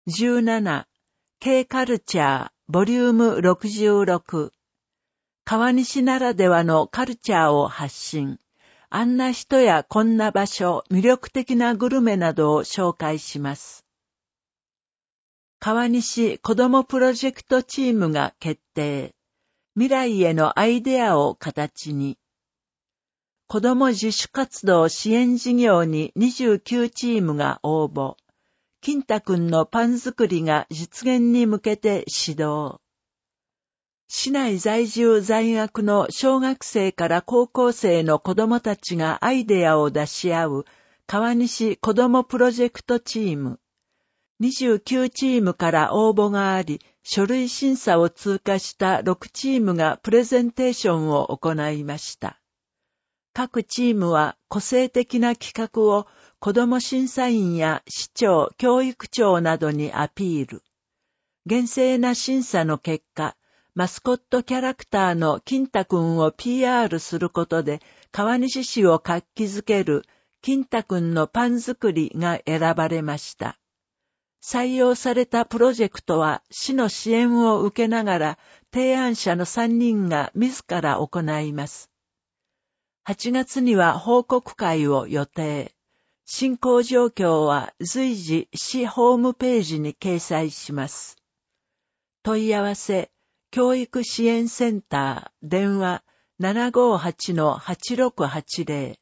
17、K カルチャー、ボリューム66。川西ならではのカルチャーを発信。あんな人やこんな場所、魅力的なグルメなどを紹介します。川西子どもプロジェクトチームが決定。未来へのアイデアを形に。子ども自主活動支援事業に29チームが応募。金太くんのパン作りが実現に向けて指導。市内在住在学の小学生から高校生の子どもたちがアイデアを出し合う川西子どもプロジェクトチーム。29チームから応募があり、書類審査を通過した6チームがプレゼンテーションを行いました。各チームは個性的な企画を子ども審査員や市長、教育長などにアピール。厳正な審査の結果、マスコットキャラクターの金太くんを PR することで川西市を活気づける金太くんのパン作りが選ばれました。採用されたプロジェクトは市の支援を受けながら提案者の3人が自ら行います。8月には報告会を予定。進行状況は随時市ホームページに掲載します。問い合わせ、教育支援センター、電話 758-8680。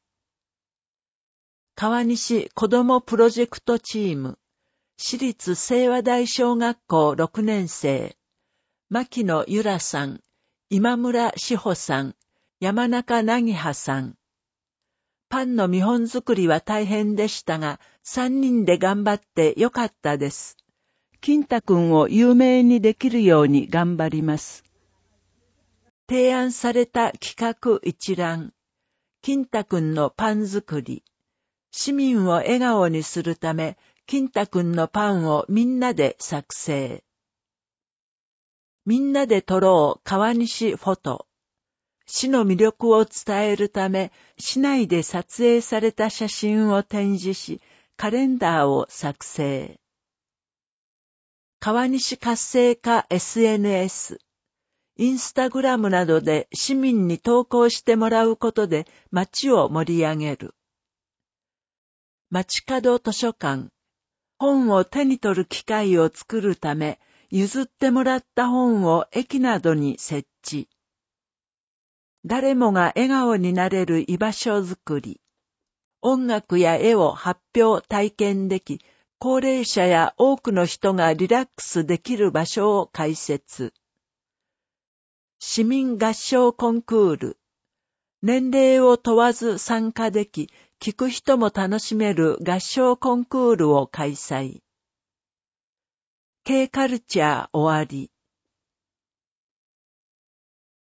川西子どもプロジェクトチーム、市立清和台小学校6年生、牧野由良さん、今村志保さん、山中凪葉さん。パンの見本作りは大変でしたが、3人で頑張ってよかったです。金太くんを有名にできるように頑張ります。提案された企画一覧。金太くんのパン作り。市民を笑顔にするため、金太くんのパンをみんなで作成。みんなで撮ろう川西フォト。市の魅力を伝えるため、市内で撮影された写真を展示し、カレンダーを作成。川西活性化 SNS。インスタグラムなどで市民に投稿してもらうことで街を盛り上げる。街角図書館。本を手に取る機会を作るため、譲ってもらった本を駅などに設置。誰もが笑顔になれる居場所づくり。音楽や絵を発表体験でき、高齢者や多くの人がリラックスできる場所を開設。市民合唱コンクール。年齢を問わず参加でき、聴く人も楽しめる合唱コンクールを開催。K カルチャー終わり。